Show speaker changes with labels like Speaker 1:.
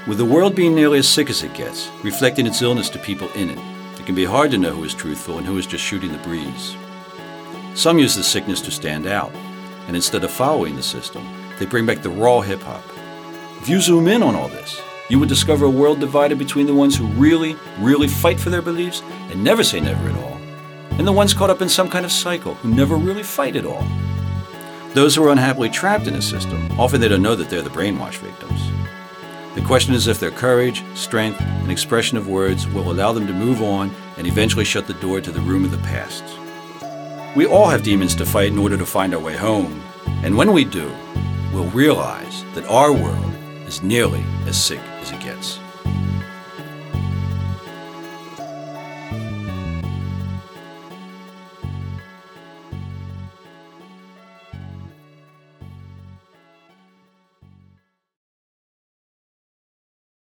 Speaker 1: With the world being nearly as sick as it gets, reflecting its illness to people in it, it can be hard to know who is truthful and who is just shooting the breeze. Some use the sickness to stand out, and instead of following the system, they bring back the raw hip-hop. If you zoom in on all this, you would discover a world divided between the ones who really fight for their beliefs and never say never at all, and the ones caught up in some kind of cycle who never really fight at all. Those who are unhappily trapped in a system, often they don't know that they're the brainwash victims. The question is if their courage, strength, and expression of words will allow them to move on and eventually shut the door to the room of the past. We all have demons to fight in order to find our way home, and when we do, we'll realize that our world is nearly as sick